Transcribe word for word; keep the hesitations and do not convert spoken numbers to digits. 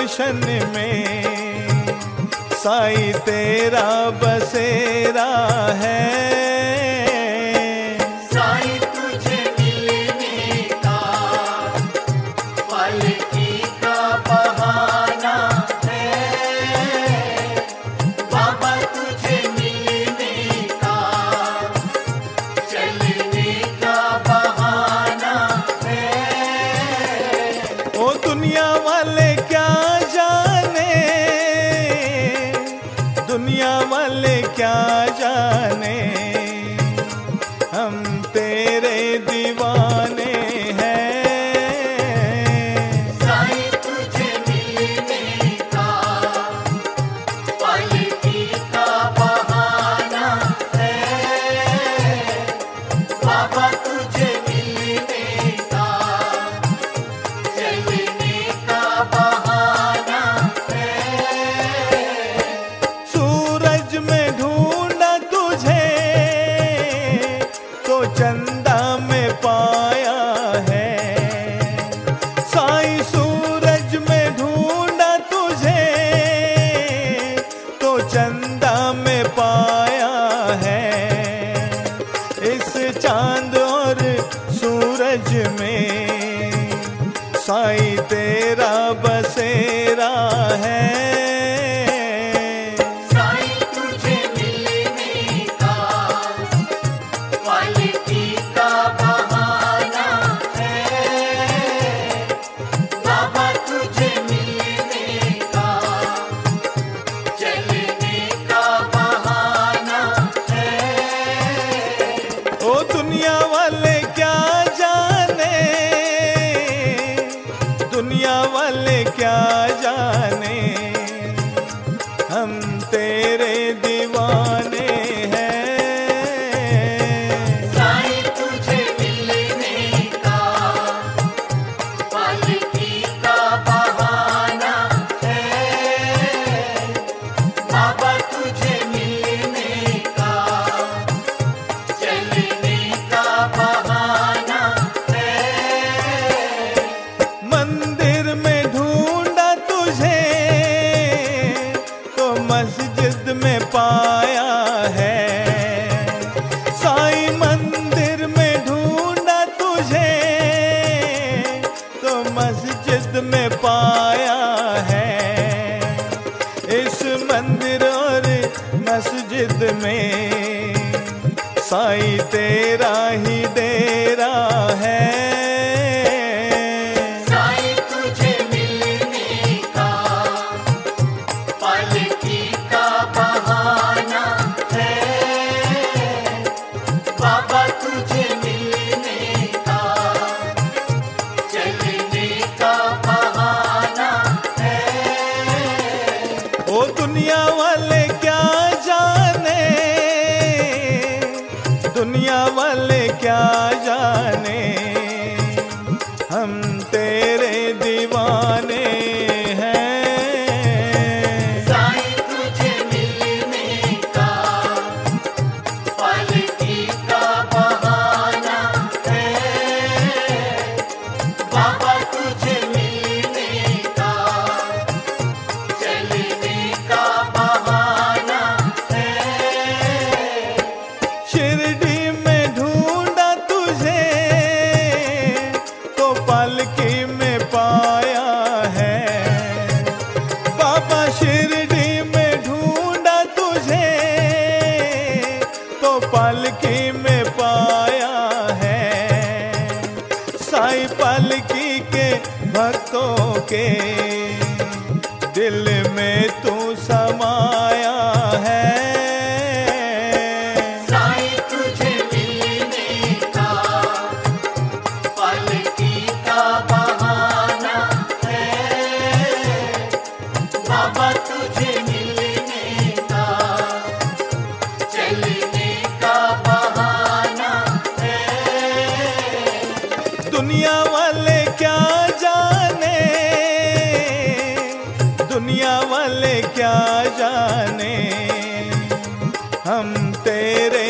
रोशन में साईं तेरा बसेरा है। साईं तुझे मिलने का पालकी का बहाना है, बाबा तुझे मिलने का चलने का बहाना है। ओ दुनिया वाले क्या जाने, दुनिया वाले क्या जाने, हम तेरे दीवाने हैं। साईं तुझे मिलने का पालकी का बहाना है, बाबा तुझे मिलने का चलने का बहाना है। सूरज में ढूंढा तुझे तो चंदा में पाया है। साईं सूरज में ढूंढा तुझे तो चंदा में पाया है। इस चांद और सूरज में साईं तेरा बसेरा है। साईं तुझे मिलने का पालकी का बहाना है, बाबा तुझे मिलने का चलने का बहाना है। ओ दुनिया वाले क्या जाने, दुनिया वाले क्या जाने, हम तेरे दीवाने हैं। साईं तुझे मिलने का पालकी का बहाना है, बाबा तुझे मिलने का चलने का बहाना है। मंदिर में ढूंढा तुझे तो मस्जिद में पाया है। साईं मंदिर में ढूंढा तुझे तो मस्जिद में पाया है। इस मंदिर और मस्जिद में साईं तेरा ही डेरा है। साईं तुझे मिलने का पालकी का बहाना है, बाबा तुझे मिलने का चलने का बहाना है। ओ दुनिया वाले क्या जाने, दुनिया वाले क्या जाने, हम तेरे दीवाने हैं। साईं तुझे मिलने का पालकी का बहाना है, बाबा तुझे मिलने का चलने का बहाना है। शिरडी में ढूंढा तुझे तो पालकी में पाया है। बाबा शिरडी में ढूंढा तुझे तो पालकी में पाया है। साईं पालकी के भक्तों के दिल में तू समाया है। साईं तुझे मिलने का पालकी का बहाना है, बाबा तुझे मिलने का चलने का बहाना है। दुनिया वाले क्या जाने, दुनिया वाले क्या जाने, हम तेरे